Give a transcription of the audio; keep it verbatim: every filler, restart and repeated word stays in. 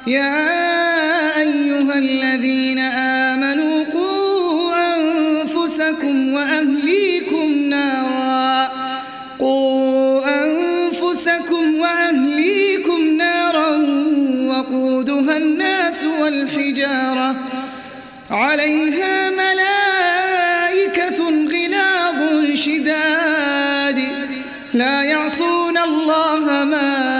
يا أيها الذين آمنوا قوا أنفسكم وأهليكم نارا قوا أنفسكم وأهليكم نارا وقودها الناس والحجارة عليها ملائكة غلاظ شداد لا يعصون الله ما